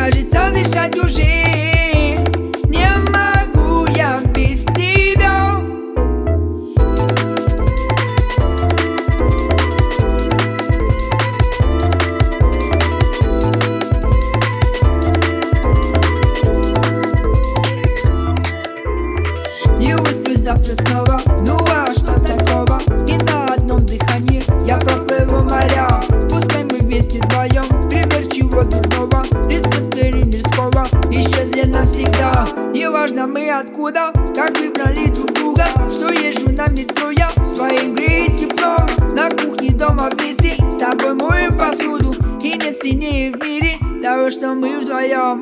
кажется, дышать уже не могу я без тебя. Не высплю завтра снова, ну а что такого? И на одном дыхании я проплыву моря. Пускай мы вместе вдвоем, пример чего дурного. Рецепты мирского исчезли навсегда. Неважно мы откуда, как выбрали друг друга. Что езжу на метро я, своим греет тепло. На кухне дома вместе с тобой моем посуду. И нет сильнее в мире того, что мы вдвоем.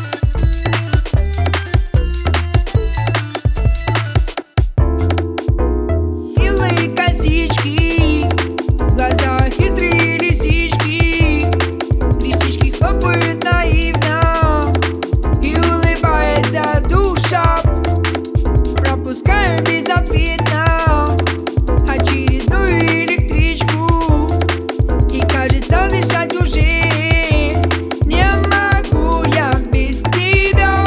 Пропускаю безответно очередную электричку. И кажется, дышать уже не могу я без тебя.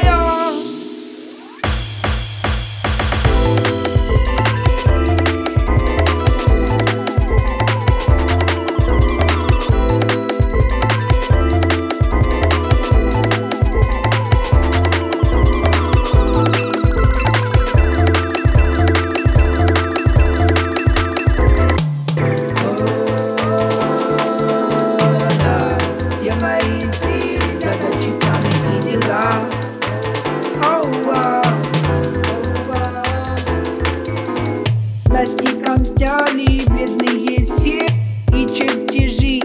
Пластиком стерли бледные все и чертежи.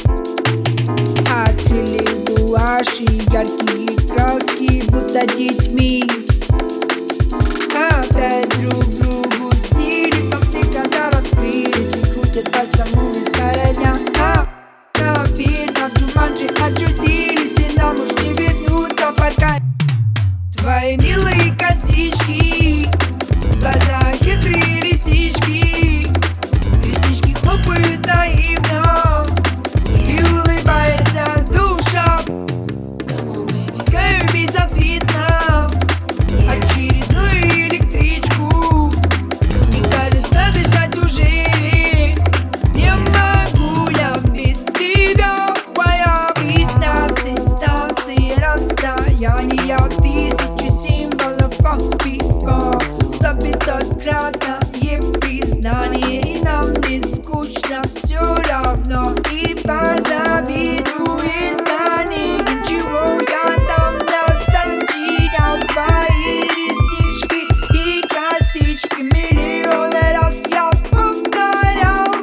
Открыли гуаши, яркие краски, будто детьми. Опять друг другу снились, а все года раскрылись и крутят пальцем умиская дня. На фильмах Джуманджи очутились, и нам уж не вернуться пока. Твои милые косички, глаза хитрые лисички, реснички хлопают наивно, и улыбается душа. Мигаю безответно очередную электричку. И кажется, дышать уже не могу я без тебя. Твоя 15 станций расстояния, тысячи символов от письма. 100-500-кратное признание, и нам не скучно все равно. И позавидует Таня, ничего я там насадила. Твои реснички и косички миллионы раз я повторял.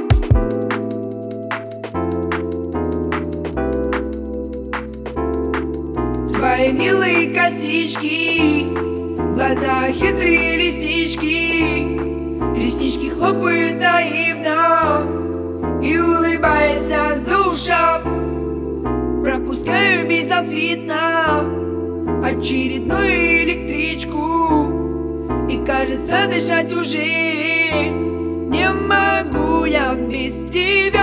Твои милые косички, глаза хитрые лисички, реснички хлопают наивно, и улыбается душа. Пропускаю безответно очередную электричку. И кажется, дышать уже не могу я без тебя.